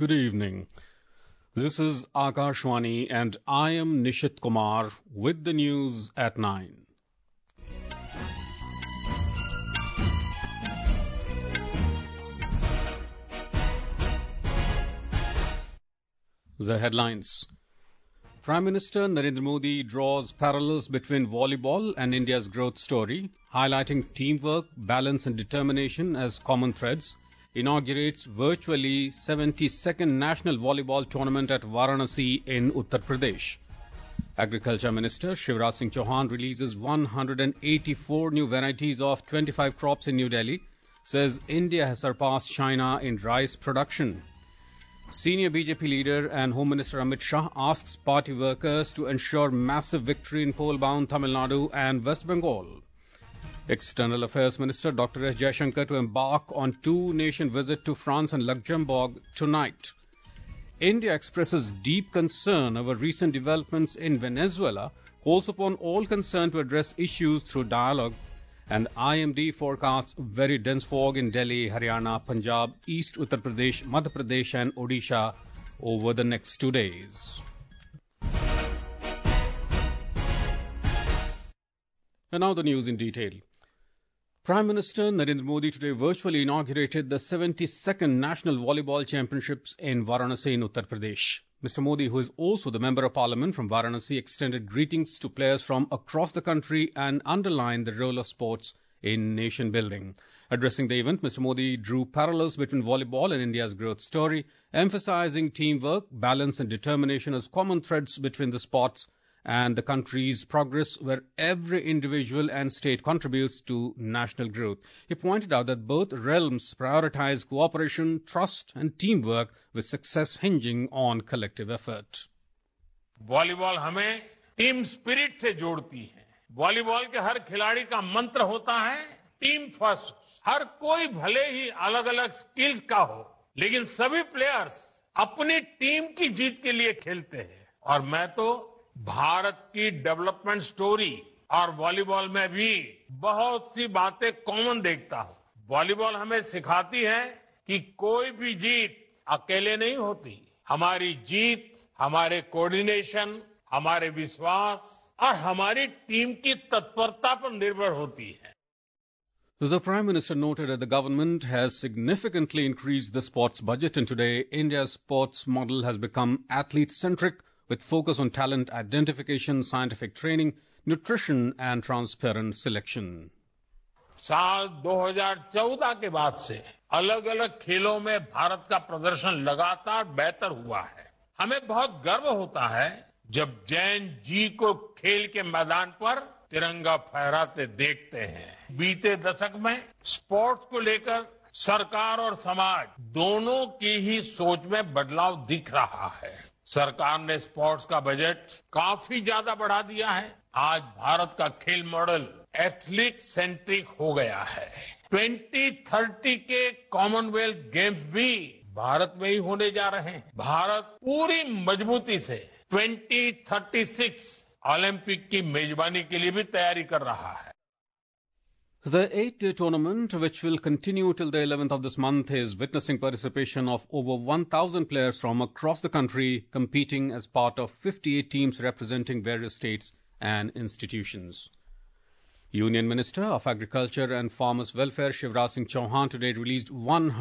Good evening. This is Akashwani and I am Nishit Kumar with the news at 9. The headlines. Prime Minister Narendra Modi draws parallels between volleyball and India's growth story, highlighting teamwork, balance and determination as common threads. Inaugurates virtually 72nd National Volleyball Tournament at Varanasi in Uttar Pradesh. Agriculture Minister Shivraj Singh Chauhan releases 184 new varieties of 25 crops in New Delhi, says India has surpassed China in rice production. Senior BJP leader and Home Minister Amit Shah asks party workers to ensure massive victory in poll-bound Tamil Nadu and West Bengal. External Affairs Minister Dr. S. Jaishankar to embark on two-nation visit to France and Luxembourg tonight. India expresses deep concern over recent developments in Venezuela, calls upon all concerned to address issues through dialogue, and IMD forecasts very dense fog in Delhi, Haryana, Punjab, East Uttar Pradesh, Madhya Pradesh and Odisha over the next 2 days. And now the news in detail. Prime Minister Narendra Modi today virtually inaugurated the 72nd National Volleyball Championships in Varanasi in Uttar Pradesh. Mr. Modi, who is also the Member of Parliament from Varanasi, extended greetings to players from across the country and underlined the role of sports in nation building. Addressing the event, Mr. Modi drew parallels between volleyball and India's growth story, emphasizing teamwork, balance and determination as common threads between the sports and the country's progress, where every individual and state contributes to national growth. He pointed out that both realms prioritize cooperation, trust and teamwork, with success hinging on collective effort. Volleyball हमें team spirit से जोड़ती है। Volleyball के हर खिलाड़ी का मंत्र होता है टीम फर्स्ट। हर कोई भले ही अलग-अलग स्किल्स का हो, लेकिन सभी प्लेयर्स अपनी टीम की जीत के लिए खेलते हैं। और मैं तो भारत की डेवलपमेंट स्टोरी और वॉलीबॉल में भी बहुत सी बातें कॉमन देखता हूं। वॉलीबॉल हमें सिखाती है कि कोई भी जीत अकेले नहीं होती। हमारी जीत हमारे कोऑर्डिनेशन, हमारे विश्वास और हमारी टीम की तत्परता पर निर्भर होती है। The Prime Minister noted that the government has significantly increased the sports budget, and today India's sports model has become athlete-centric, with focus on talent identification, scientific training, nutrition and transparent selection. साल 2014 के बाद से अलग-अलग खेलों में भारत का प्रदर्शन लगातार बेहतर हुआ है। हमें बहुत गर्व होता है जब जैन जी को खेल के मैदान पर तिरंगा फहराते देखते हैं। बीते दशक में स्पोर्ट्स को लेकर सरकार और समाज दोनों की ही सोच में बदलाव दिख रहा है। सरकार ने स्पोर्ट्स का बजट काफी ज्यादा बढ़ा दिया है। आज भारत का खेल मॉडल एथलीट सेंट्रिक हो गया है। 2030 के कॉमनवेल्थ गेम्स भी भारत में ही होने जा रहे हैं। भारत पूरी मजबूती से 2036 ओलंपिक की मेजबानी के लिए भी तैयारी कर रहा है। The 8-day tournament, which will continue till the 11th of this month, is witnessing participation of over 1,000 players from across the country, competing as part of 58 teams representing various states and institutions. Union Minister of Agriculture and Farmers Welfare Shivraj Singh Chauhan today released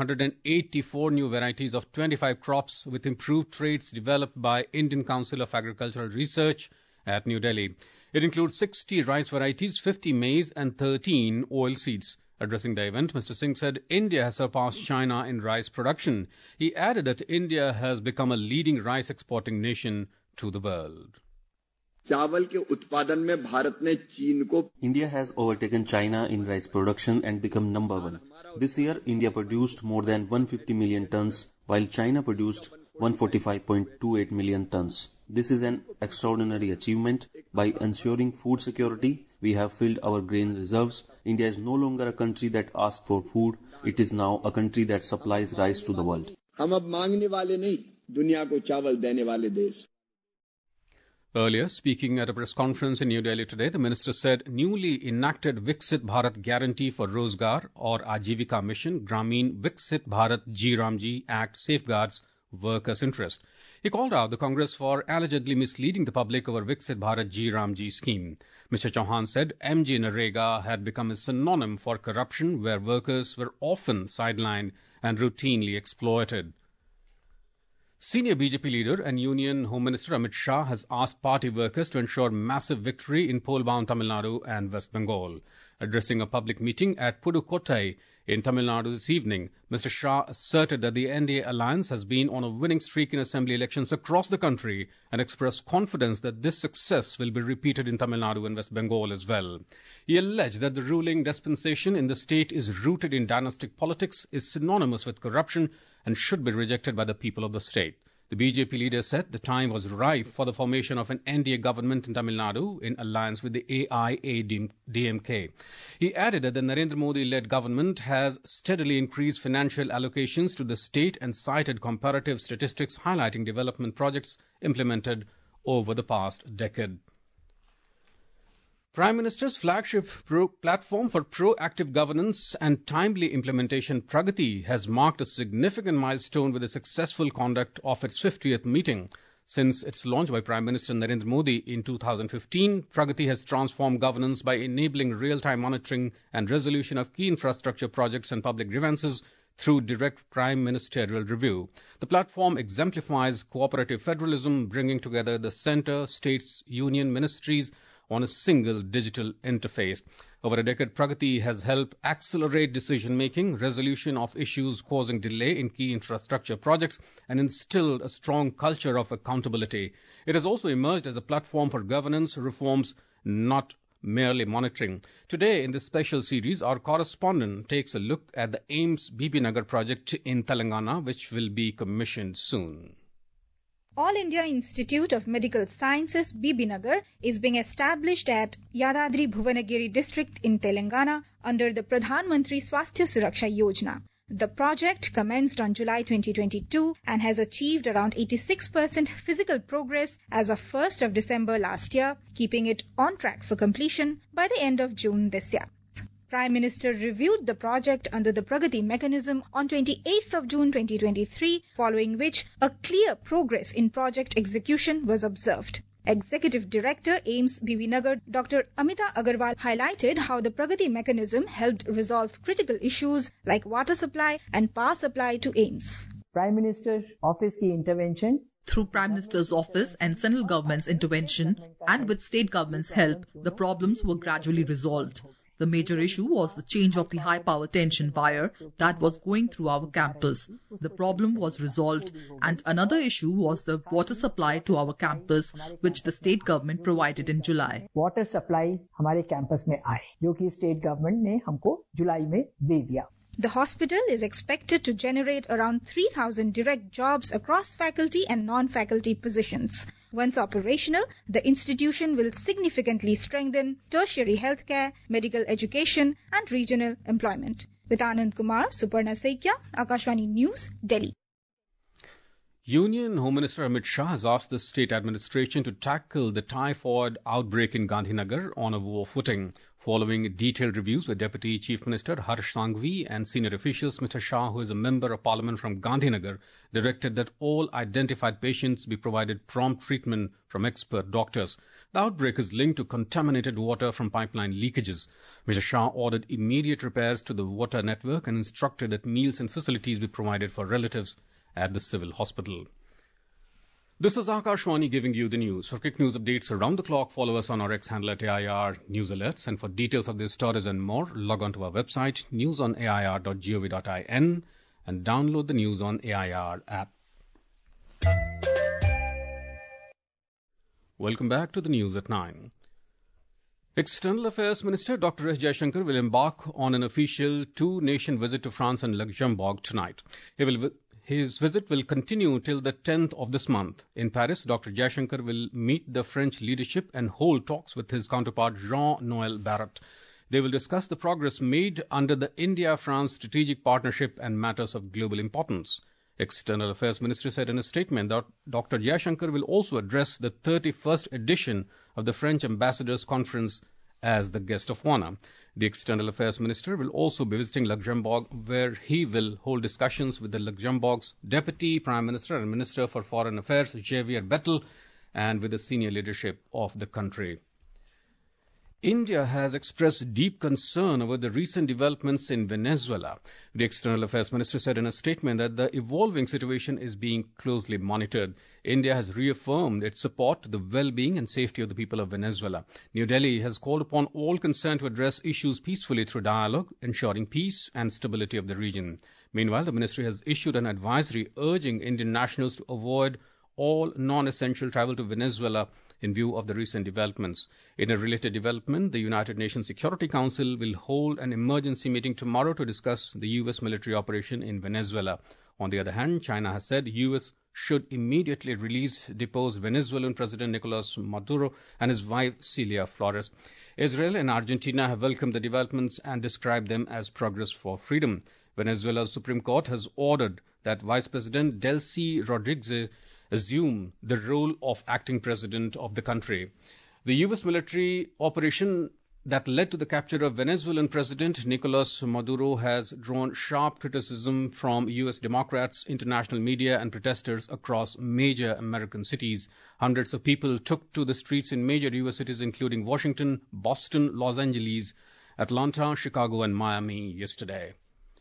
184 new varieties of 25 crops with improved traits developed by Indian Council of Agricultural Research at New Delhi. It includes 60 rice varieties, 50 maize and 13 oilseeds. Addressing the event, Mr. Singh said India has surpassed China in rice production. He added that India has become a leading rice exporting nation to the world. चावल के उत्पादन में भारत ने चीन को India has overtaken China in rice production and become number one. This year, India produced more than 150 million tons, while China produced 145.28 million tons. This is an extraordinary achievement. By ensuring food security, we have filled our grain reserves. India is no longer a country that asks for food. It is now a country that supplies rice to the world. हम अब मांगने वाले नहीं, दुनिया को चावल देने वाले देश। Earlier, speaking at a press conference in New Delhi today, the minister said newly enacted Viksit Bharat Guarantee for Rozgar or Ajivika Mission, Grameen Viksit Bharat Ji Ramji Act safeguards workers' interest. He called out the Congress for allegedly misleading the public over Viksit Bharat Ji Ram Ji scheme. Mr. Chauhan said MG Narega had become a synonym for corruption where workers were often sidelined and routinely exploited. Senior BJP leader and Union Home Minister Amit Shah has asked party workers to ensure massive victory in poll-bound Tamil Nadu and West Bengal. Addressing a public meeting at Pudukkottai in Tamil Nadu this evening, Mr. Shah asserted that the NDA alliance has been on a winning streak in assembly elections across the country and expressed confidence that this success will be repeated in Tamil Nadu and West Bengal as well. He alleged that the ruling dispensation in the state is rooted in dynastic politics, is synonymous with corruption, and should be rejected by the people of the state. The BJP leader said the time was ripe for the formation of an NDA government in Tamil Nadu in alliance with the AIADMK. He added that the Narendra Modi-led government has steadily increased financial allocations to the state and cited comparative statistics highlighting development projects implemented over the past decade. Prime Minister's flagship platform for proactive governance and timely implementation, Pragati, has marked a significant milestone with the successful conduct of its 50th meeting. Since its launch by Prime Minister Narendra Modi in 2015, Pragati has transformed governance by enabling real-time monitoring and resolution of key infrastructure projects and public grievances through direct prime ministerial review. The platform exemplifies cooperative federalism, bringing together the centre, states, union, ministries, on a single digital interface. Over a decade, Pragati has helped accelerate decision-making, resolution of issues causing delay in key infrastructure projects, and instilled a strong culture of accountability. It has also emerged as a platform for governance reforms, not merely monitoring. Today, in this special series, our correspondent takes a look at the AIIMS Bibinagar project in Telangana, which will be commissioned soon. All India Institute of Medical Sciences Bibinagar is being established at Yadadri Bhuvanagiri district in Telangana under the Pradhan Mantri Swasthya Suraksha Yojana. The project commenced on July 2022 and has achieved around 86% physical progress as of 1st of December last year, keeping it on track for completion by the end of June this year. Prime Minister reviewed the project under the Pragati mechanism on 28th of June 2023, following which a clear progress in project execution was observed. Executive Director AIIMS Bibinagar Dr. Amita Agarwal highlighted how the Pragati mechanism helped resolve critical issues like water supply and power supply to AIIMS. Prime Minister's office की intervention through Prime Minister's office and central government's intervention and with state government's help, the problems were gradually resolved. The major issue was the change of the high-power tension wire that was going through our campus. The problem was resolved, and another issue was the water supply to our campus, which the state government provided in July. Water supply हमारे campus में आए, जो कि state government ने हमको जुलाई में दे दिया. The hospital is expected to generate around 3,000 direct jobs across faculty and non-faculty positions. Once operational, the institution will significantly strengthen tertiary healthcare, medical education, and regional employment. With Anand Kumar, Suparna Saikia, Akashvani News, Delhi. Union Home Minister Amit Shah has asked the state administration to tackle the typhoid outbreak in Gandhinagar on a war footing. Following detailed reviews with Deputy Chief Minister Harsh Sanghvi and senior officials, Mr. Shah, who is a member of Parliament from Gandhinagar, directed that all identified patients be provided prompt treatment from expert doctors. The outbreak is linked to contaminated water from pipeline leakages. Mr. Shah ordered immediate repairs to the water network and instructed that meals and facilities be provided for relatives at the civil hospital. This is Akashvani giving you the news. For quick news updates around the clock, follow us on our X handle at AIR News Alerts. And for details of these stories and more, log on to our website, newsonair.gov.in, and download the News on AIR app. Welcome back to the news at 9. External Affairs Minister Dr. S. Jaishankar will embark on an official two-nation visit to France and Luxembourg tonight. His visit will continue till the 10th of this month. In Paris, Dr. Jaishankar will meet the French leadership and hold talks with his counterpart Jean-Noel Barrot. They will discuss the progress made under the India-France strategic partnership and matters of global importance. External Affairs Ministry said in a statement that Dr. Jaishankar will also address the 31st edition of the French Ambassadors Conference as the guest of honor. The External Affairs Minister will also be visiting Luxembourg, where he will hold discussions with the Luxembourg's Deputy Prime Minister and Minister for Foreign Affairs, Xavier Bettel, and with the senior leadership of the country. India has expressed deep concern over the recent developments in Venezuela. The External Affairs Minister said in a statement that the evolving situation is being closely monitored. India has reaffirmed its support to the well-being and safety of the people of Venezuela. New Delhi has called upon all concerned to address issues peacefully through dialogue, ensuring peace and stability of the region. Meanwhile, the ministry has issued an advisory urging Indian nationals to avoid all non-essential travel to Venezuela in view of the recent developments. In a related development, the United Nations Security Council will hold an emergency meeting tomorrow to discuss the U.S. military operation in Venezuela. On the other hand, China has said the U.S. should immediately release deposed Venezuelan President Nicolas Maduro and his wife Celia Flores. Israel and Argentina have welcomed the developments and described them as progress for freedom. Venezuela's Supreme Court has ordered that Vice President Delcy Rodriguez assume the role of acting president of the country. The U.S. military operation that led to the capture of Venezuelan President Nicolas Maduro has drawn sharp criticism from U.S. Democrats, international media, and protesters across major American cities. Hundreds of people took to the streets in major U.S. cities including Washington, Boston, Los Angeles, Atlanta, Chicago, and Miami yesterday.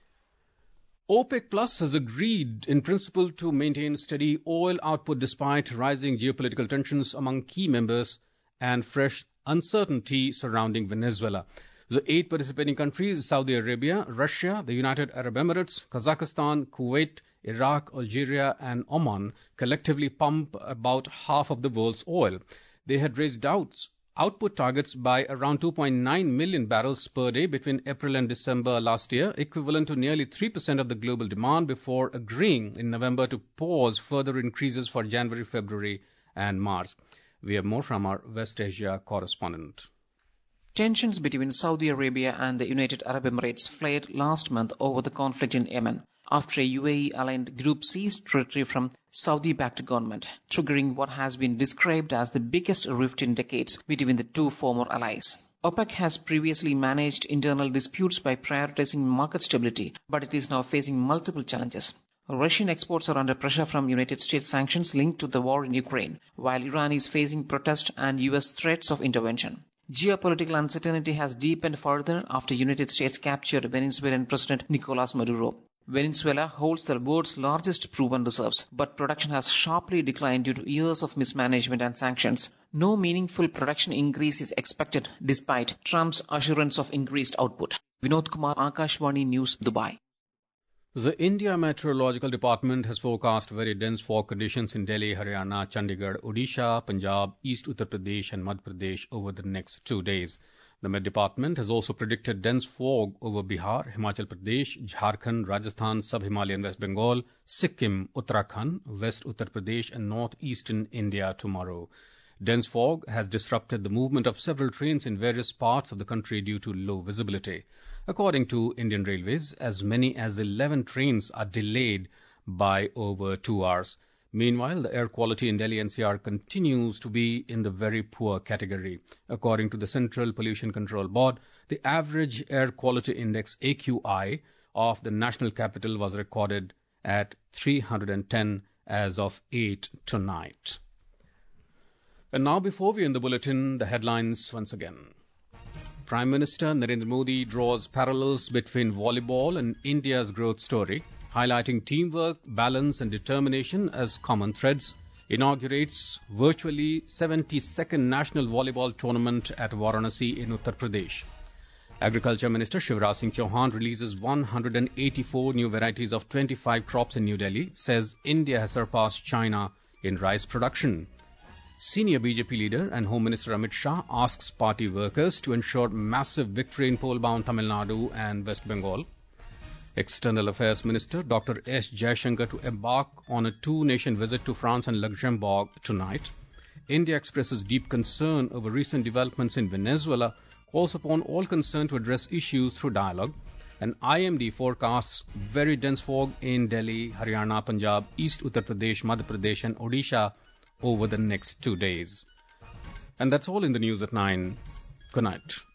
OPEC Plus has agreed in principle to maintain steady oil output despite rising geopolitical tensions among key members and fresh uncertainty surrounding Venezuela. The 8 participating countries, Saudi Arabia, Russia, the United Arab Emirates, Kazakhstan, Kuwait, Iraq, Algeria, and Oman, collectively pump about half of the world's oil. They had raised output targets by around 2.9 million barrels per day between April and December last year, equivalent to nearly 3% of the global demand, before agreeing in November to pause further increases for January, February, and March. We have more from our West Asia correspondent. Tensions between Saudi Arabia and the United Arab Emirates flared last month over the conflict in Yemen, after a UAE-aligned group seized territory from Saudi-backed government, triggering what has been described as the biggest rift in decades between the two former allies. OPEC has previously managed internal disputes by prioritizing market stability, but it is now facing multiple challenges. Russian exports are under pressure from United States sanctions linked to the war in Ukraine, while Iran is facing protest and US threats of intervention. Geopolitical uncertainty has deepened further after United States captured Venezuelan President Nicolas Maduro. Venezuela holds the world's largest proven reserves, but production has sharply declined due to years of mismanagement and sanctions. No meaningful production increase is expected despite Trump's assurance of increased output. Vinod Kumar, Akashvani News, Dubai. The India Meteorological Department has forecast very dense fog conditions in Delhi, Haryana, Chandigarh, Odisha, Punjab, East Uttar Pradesh and Madhya Pradesh over the next 2 days. The Met Department has also predicted dense fog over Bihar, Himachal Pradesh, Jharkhand, Rajasthan, Sub-Himalayan West Bengal, Sikkim, Uttarakhand, West Uttar Pradesh and northeastern India tomorrow. Dense fog has disrupted the movement of several trains in various parts of the country due to low visibility. According to Indian Railways, as many as 11 trains are delayed by over 2 hours. Meanwhile, the air quality in Delhi NCR continues to be in the very poor category. According to the Central Pollution Control Board, the average air quality index AQI of the national capital was recorded at 310 as of 8 tonight. And now, before we end the bulletin, the headlines once again. Prime Minister Narendra Modi draws parallels between volleyball and India's growth story, highlighting teamwork, balance and determination as common threads, inaugurates virtually 72nd National Volleyball Tournament at Varanasi in Uttar Pradesh. Agriculture Minister Shivraj Singh Chauhan releases 184 new varieties of 25 crops in New Delhi, says India has surpassed China in rice production. Senior BJP leader and Home Minister Amit Shah asks party workers to ensure massive victory in poll-bound Tamil Nadu and West Bengal. External Affairs Minister Dr. S. Jaishankar to embark on a 2-nation visit to France and Luxembourg tonight. India expresses deep concern over recent developments in Venezuela, calls upon all concerned to address issues through dialogue. And IMD forecasts very dense fog in Delhi, Haryana, Punjab, East Uttar Pradesh, Madhya Pradesh and Odisha over the next 2 days. And that's all in the news at 9. Good night.